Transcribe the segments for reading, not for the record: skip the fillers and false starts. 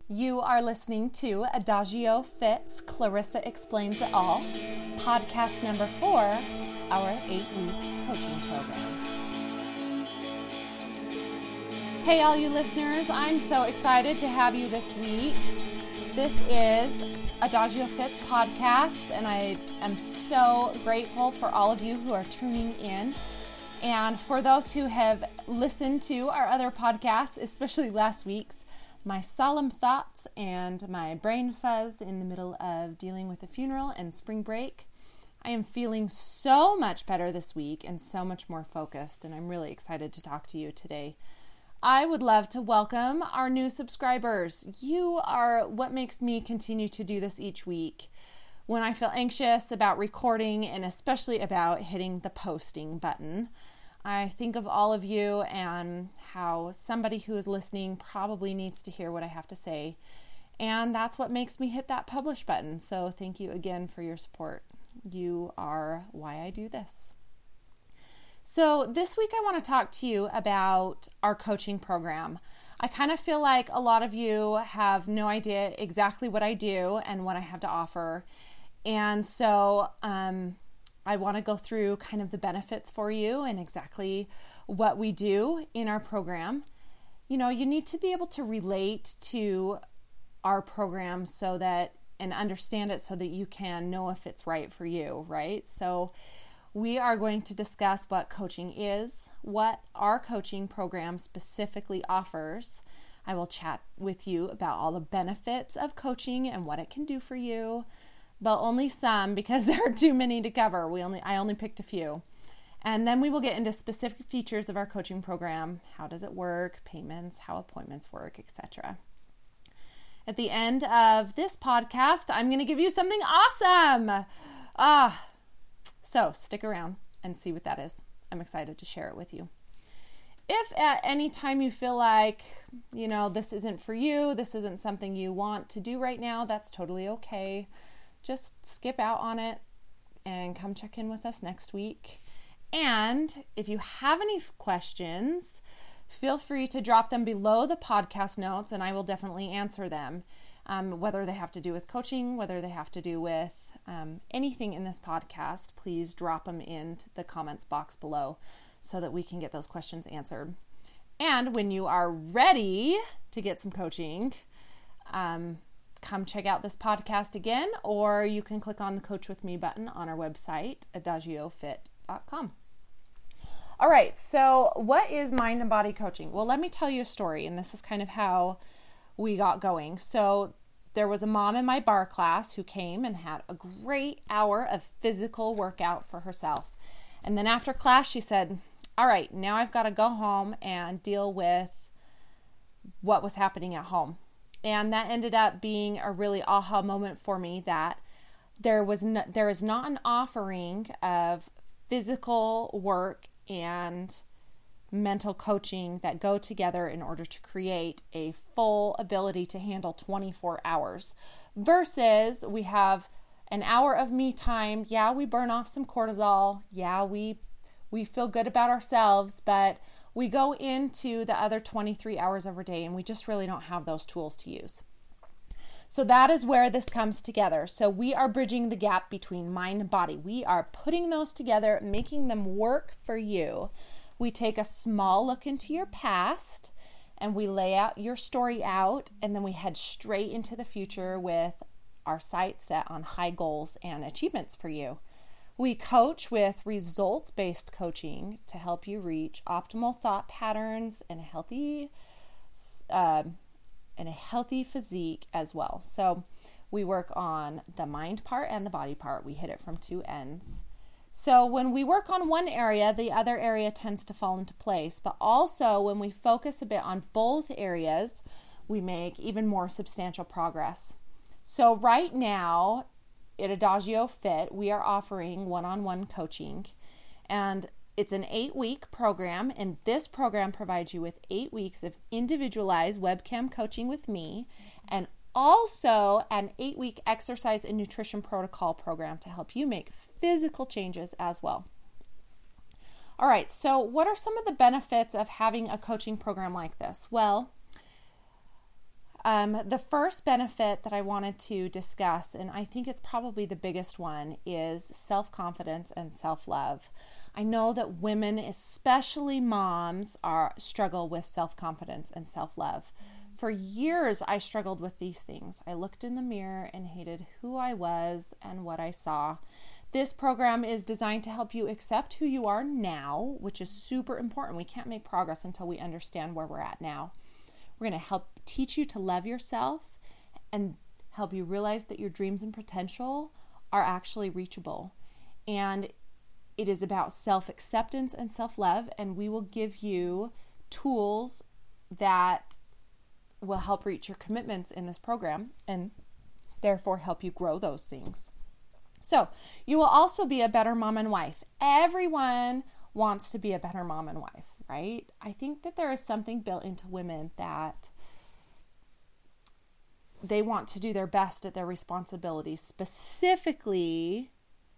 You are listening to Adagio Fit's Clarissa Explains It All, podcast number 4, our 8-week coaching program. Hey, all you listeners, I'm so excited to have you this week. This is Adagio Fit's podcast, and I am so grateful for all of you who are tuning in. And for those who have listened to our other podcasts, especially last week's, my solemn thoughts and my brain fuzz in the middle of dealing with a funeral and spring break, I am feeling so much better this week and so much more focused, and I'm really excited to talk to you today. I would love to welcome our new subscribers. You are what makes me continue to do this each week when I feel anxious about recording and especially about hitting the posting button. I think of all of you and how somebody who is listening probably needs to hear what I have to say. And that's what makes me hit that publish button. So thank you again for your support. You are why I do this. So this week I want to talk to you about our coaching program. I kind of feel like a lot of you have no idea exactly what I do and what I have to offer. And so, I want to go through kind of the benefits for you and exactly what we do in our program. You know, you need to be able to relate to our program and understand it so that you can know if it's right for you, right? So we are going to discuss what coaching is, what our coaching program specifically offers. I will chat with you about all the benefits of coaching and what it can do for you. But only some, because there are too many to cover. I only picked a few. And then we will get into specific features of our coaching program. How does it work? Payments, how appointments work, etc. At the end of this podcast, I'm going to give you something awesome. So stick around and see what that is. I'm excited to share it with you. If at any time you feel like, this isn't for you, this isn't something you want to do right now, that's totally okay. Just skip out on it and come check in with us next week. And if you have any questions, feel free to drop them below the podcast notes and I will definitely answer them. Whether they have to do with coaching, whether they have to do with anything in this podcast, please drop them into the comments box below so that we can get those questions answered. And when you are ready to get some coaching, come check out this podcast again, or you can click on the Coach With Me button on our website, adagiofit.com. All right, so what is mind and body coaching? Well, let me tell you a story, and this is kind of how we got going. So there was a mom in my bar class who came and had a great hour of physical workout for herself. And then after class, she said, all right, now I've got to go home and deal with what was happening at home. And that ended up being a really aha moment for me that there is not an offering of physical work and mental coaching that go together in order to create a full ability to handle 24 hours versus we have an hour of me time. Yeah, we burn off some cortisol. Yeah, we feel good about ourselves, but we go into the other 23 hours of our day and we just really don't have those tools to use. So that is where this comes together. So we are bridging the gap between mind and body. We are putting those together, making them work for you. We take a small look into your past and we lay out your story out, and then we head straight into the future with our sights set on high goals and achievements for you. We coach with results-based coaching to help you reach optimal thought patterns and a healthy physique as well. So we work on the mind part and the body part. We hit it from two ends. So when we work on one area, the other area tends to fall into place. But also when we focus a bit on both areas, we make even more substantial progress. So right now, at Adagio Fit, we are offering one-on-one coaching, and it's an 8-week program, and this program provides you with 8 weeks of individualized webcam coaching with me, and also an 8-week exercise and nutrition protocol program to help you make physical changes as well. All right, so what are some of the benefits of having a coaching program like this? Well, The first benefit that I wanted to discuss, and I think it's probably the biggest one, is self-confidence and self-love. I know that women, especially moms, struggle with self-confidence and self-love. For years, I struggled with these things. I looked in the mirror and hated who I was and what I saw. This program is designed to help you accept who you are now, which is super important. We can't make progress until we understand where we're at now. We're going to help teach you to love yourself and help you realize that your dreams and potential are actually reachable. And it is about self-acceptance and self-love, and we will give you tools that will help reach your commitments in this program and therefore help you grow those things. So you will also be a better mom and wife. Everyone wants to be a better mom and wife, right? I think that there is something built into women that they want to do their best at their responsibilities, specifically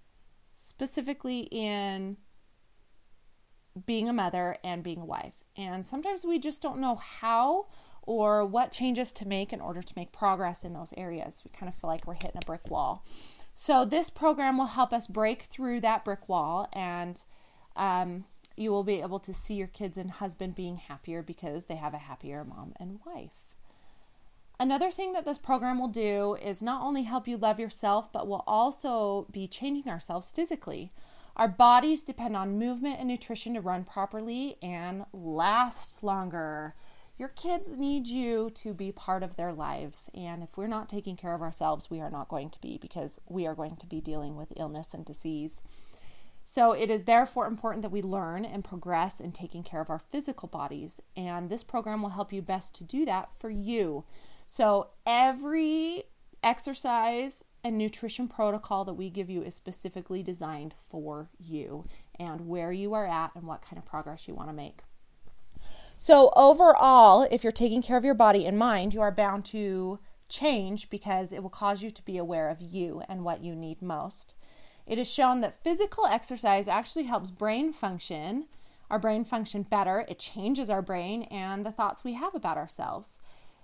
in being a mother and being a wife. And sometimes we just don't know how or what changes to make in order to make progress in those areas. We kind of feel like we're hitting a brick wall. So this program will help us break through that brick wall, and you will be able to see your kids and husband being happier because they have a happier mom and wife. Another thing that this program will do is not only help you love yourself, but will also be changing ourselves physically. Our bodies depend on movement and nutrition to run properly and last longer. Your kids need you to be part of their lives, and if we're not taking care of ourselves, we are not going to be, because we are going to be dealing with illness and disease. So it is therefore important that we learn and progress in taking care of our physical bodies, and this program will help you best to do that for you. So every exercise and nutrition protocol that we give you is specifically designed for you and where you are at and what kind of progress you want to make. So overall, if you're taking care of your body and mind, you are bound to change because it will cause you to be aware of you and what you need most. It is shown that physical exercise actually helps our brain function better. It changes our brain and the thoughts we have about ourselves.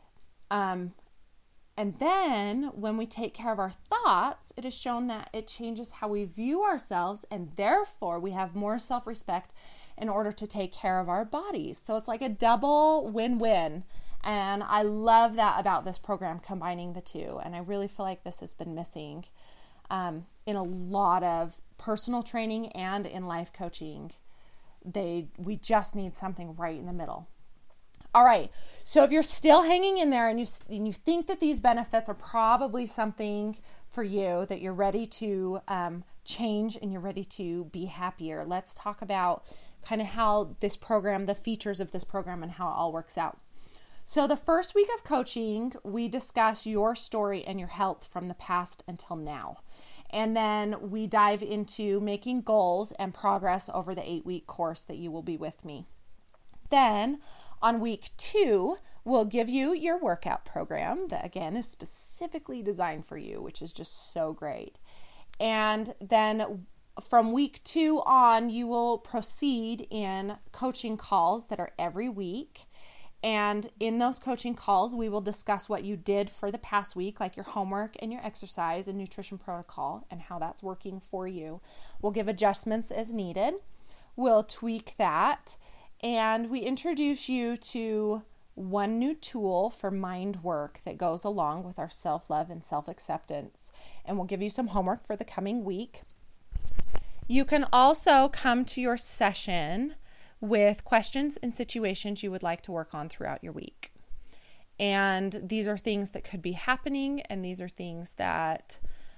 And then when we take care of our thoughts, it is shown that it changes how we view ourselves, and therefore we have more self-respect in order to take care of our bodies. So it's like a double win-win. And I love that about this program, combining the two. And I really feel like this has been missing in a lot of personal training and in life coaching. We just need something right in the middle. All right, so if you're still hanging in there and you think that these benefits are probably something for you, that you're ready to change and you're ready to be happier, let's talk about kind of how this program, the features of this program, and how it all works out. So the first week of coaching, we discuss your story and your health from the past until now. And then we dive into making goals and progress over the 8-week course that you will be with me. Then on week 2, we'll give you your workout program that, again, is specifically designed for you, which is just so great. And then from week 2 on, you will proceed in coaching calls that are every week. And in those coaching calls, we will discuss what you did for the past week, like your homework and your exercise and nutrition protocol, and how that's working for you. We'll give adjustments as needed. We'll tweak that. And we introduce you to one new tool for mind work that goes along with our self-love and self-acceptance. And we'll give you some homework for the coming week. You can also come to your session with questions and situations you would like to work on throughout your week. And these are things that could be happening, and these are things that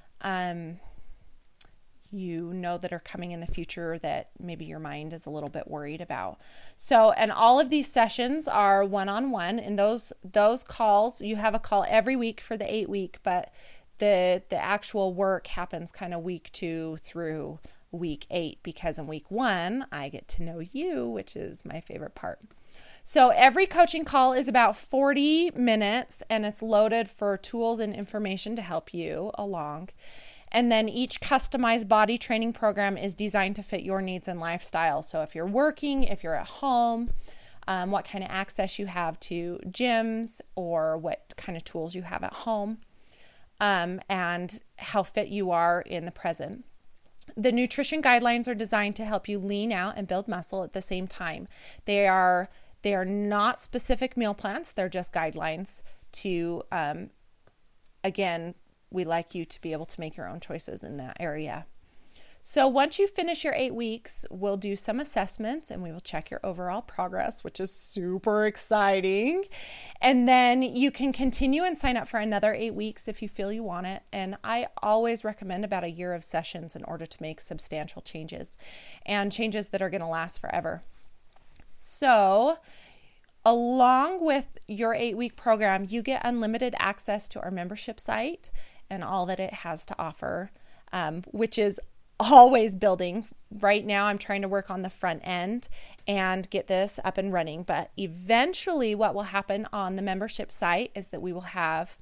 that are coming in the future that maybe your mind is a little bit worried about. So, and all of these sessions are one-on-one. In those calls, you have a call every week for the 8-week, but the actual work happens kind of week 2 through week 8, because in week 1, I get to know you, which is my favorite part. So every coaching call is about 40 minutes, and it's loaded for tools and information to help you along. And then each customized body training program is designed to fit your needs and lifestyle. So if you're working, if you're at home, what kind of access you have to gyms or what kind of tools you have at home, and how fit you are in the present. The nutrition guidelines are designed to help you lean out and build muscle at the same time. They are not specific meal plans. They're just guidelines to, again, we like you to be able to make your own choices in that area. So once you finish your 8 weeks, we'll do some assessments and we will check your overall progress, which is super exciting. And then you can continue and sign up for another 8 weeks if you feel you want it. And I always recommend about a year of sessions in order to make substantial changes and changes that are going to last forever. So along with your 8-week program, you get unlimited access to our membership site and all that it has to offer, which is always building. Right now, I'm trying to work on the front end and get this up and running. But eventually, what will happen on the membership site is that we will have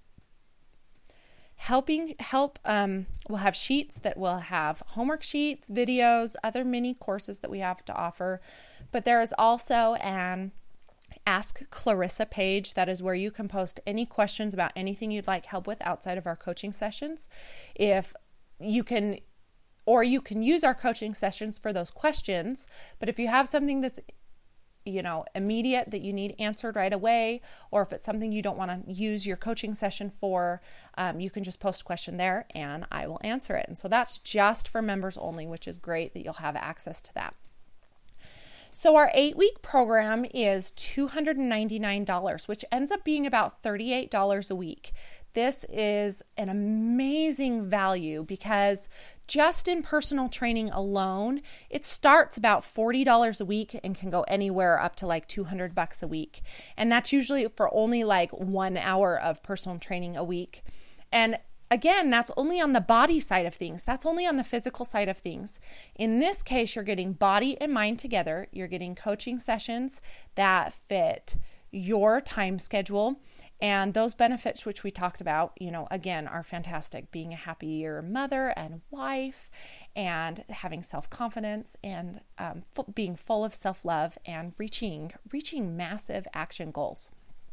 we'll have sheets that will have homework sheets, videos, other mini courses that we have to offer. But there is also an Ask Clarissa page. That is where you can post any questions about anything you'd like help with outside of our coaching sessions. You can use our coaching sessions for those questions, but if you have something that's, immediate that you need answered right away, or if it's something you don't want to use your coaching session for, you can just post a question there and I will answer it. And so that's just for members only, which is great that you'll have access to that. So our 8-week program is $299, which ends up being about $38 a week. This is an amazing value because just in personal training alone, it starts about $40 a week and can go anywhere up to like $200 a week. And that's usually for only like 1 hour of personal training a week. And again, that's only on the body side of things. That's only on the physical side of things. In this case, you're getting body and mind together. You're getting coaching sessions that fit your time schedule. And those benefits, which we talked about, again, are fantastic. Being a happier mother and wife, and having self-confidence, and being full of self-love, and reaching massive action goals.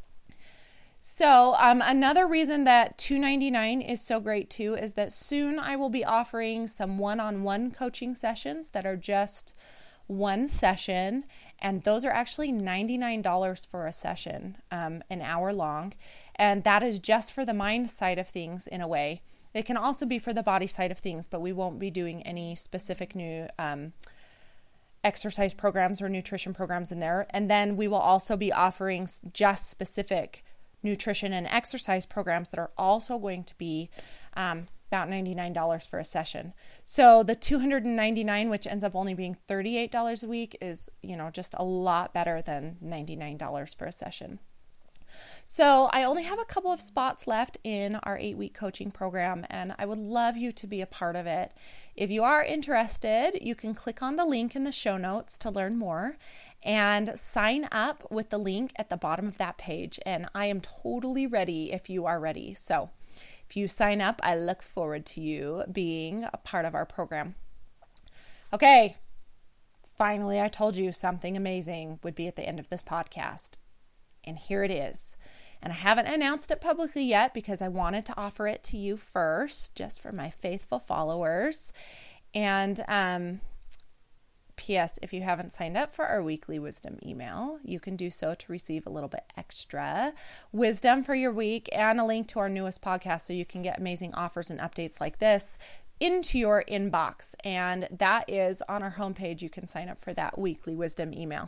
So another reason that $299 is so great too is that soon I will be offering some one-on-one coaching sessions that are just one session, and those are actually $99 for a session, an hour long, and that is just for the mind side of things in a way. It can also be for the body side of things, but we won't be doing any specific new exercise programs or nutrition programs in there. And then we will also be offering just specific nutrition and exercise programs that are also going to be about $99 for a session. So the $299, which ends up only being $38 a week, is, just a lot better than $99 for a session. So I only have a couple of spots left in our 8-week coaching program, and I would love you to be a part of it. If you are interested, you can click on the link in the show notes to learn more and sign up with the link at the bottom of that page. And I am totally ready if you are ready. So if you sign up, I look forward to you being a part of our program. Okay, finally, I told you something amazing would be at the end of this podcast. And here it is. And I haven't announced it publicly yet because I wanted to offer it to you first, just for my faithful followers. And P.S. if you haven't signed up for our weekly wisdom email, you can do so to receive a little bit extra wisdom for your week and a link to our newest podcast so you can get amazing offers and updates like this into your inbox. And that is on our homepage. You can sign up for that weekly wisdom email.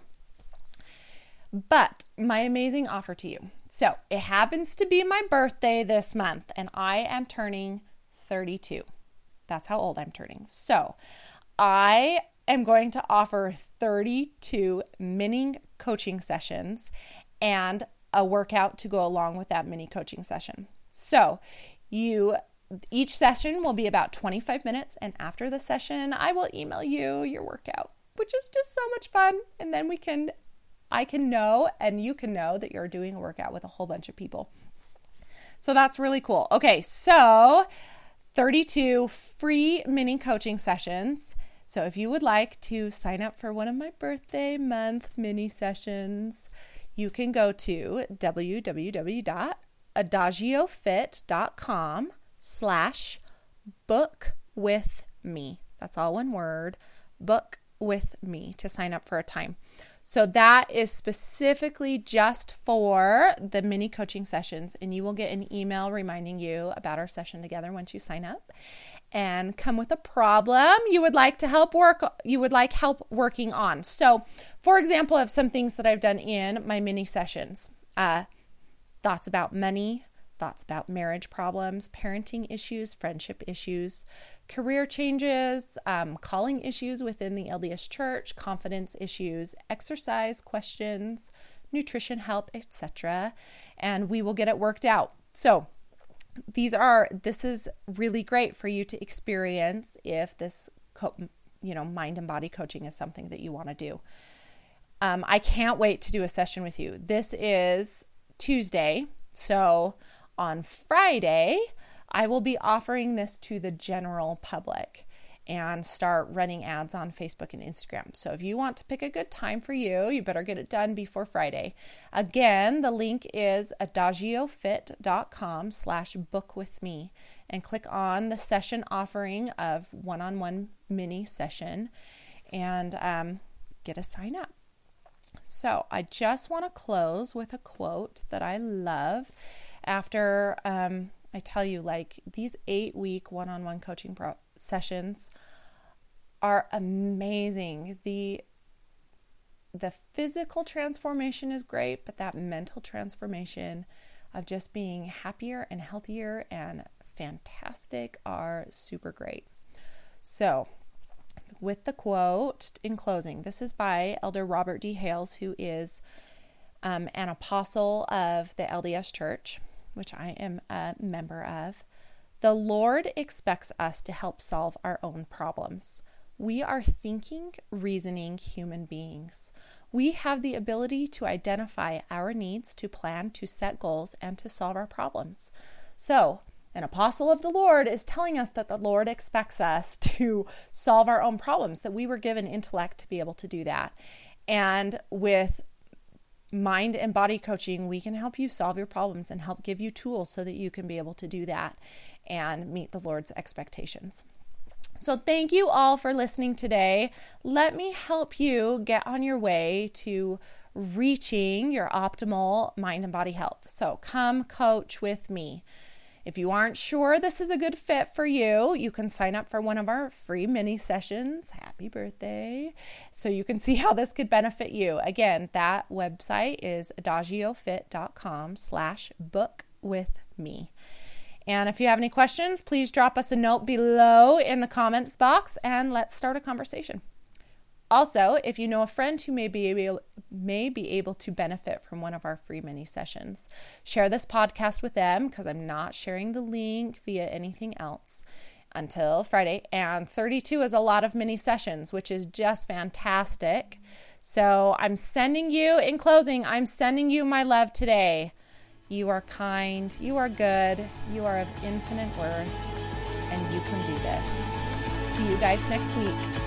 But my amazing offer to you. So it happens to be my birthday this month, and I am turning 32. That's how old I'm turning. So I am going to offer 32 mini coaching sessions and a workout to go along with that mini coaching session. So each session will be about 25 minutes, and after the session, I will email you your workout, which is just so much fun. And then I can know and you can know that you're doing a workout with a whole bunch of people. So that's really cool. Okay, so 32 free mini coaching sessions. So if you would like to sign up for one of my birthday month mini sessions, you can go to www.adagiofit.com/book-with-me. That's all one word, book with me, to sign up for a time. So that is specifically just for the mini coaching sessions, and you will get an email reminding you about our session together once you sign up. And come with a problem you would like help working on. So, for example, of some things that I've done in my mini sessions, thoughts about money, thoughts about marriage problems, parenting issues, friendship issues, career changes, calling issues within the LDS Church, confidence issues, exercise questions, nutrition help, etc. And we will get it worked out. So this is really great for you to experience if this, mind and body coaching is something that you want to do. I can't wait to do a session with you. This is Tuesday, so on Friday, I will be offering this to the general public and start running ads on Facebook and Instagram. So if you want to pick a good time for you, you better get it done before Friday. Again, the link is adagiofit.com/book-with-me, and click on the session offering of one-on-one mini session and get a sign up. So I just want to close with a quote that I love after I tell you, these 8-week one-on-one coaching sessions are amazing. The physical transformation is great, but that mental transformation of just being happier and healthier and fantastic are super great. So with the quote in closing, this is by Elder Robert D. Hales, who is an apostle of the LDS Church, which I am a member of. The Lord expects us to help solve our own problems. We are thinking, reasoning human beings. We have the ability to identify our needs, to plan, to set goals, and to solve our problems. So, an apostle of the Lord is telling us that the Lord expects us to solve our own problems, that we were given intellect to be able to do that. And with mind and body coaching, we can help you solve your problems and help give you tools so that you can be able to do that and meet the Lord's expectations. So thank you all for listening today. Let me help you get on your way to reaching your optimal mind and body health. So come coach with me. If you aren't sure this is a good fit for you, you can sign up for one of our free mini sessions. Happy birthday. So you can see how this could benefit you. Again, that website is adagiofit.com/book-with-me. And if you have any questions, please drop us a note below in the comments box and let's start a conversation. Also, if you know a friend who may be able to benefit from one of our free mini sessions, share this podcast with them, because I'm not sharing the link via anything else until Friday. And 32 is a lot of mini sessions, which is just fantastic. So in closing, I'm sending you my love today. You are kind, you are good, you are of infinite worth, and you can do this. See you guys next week.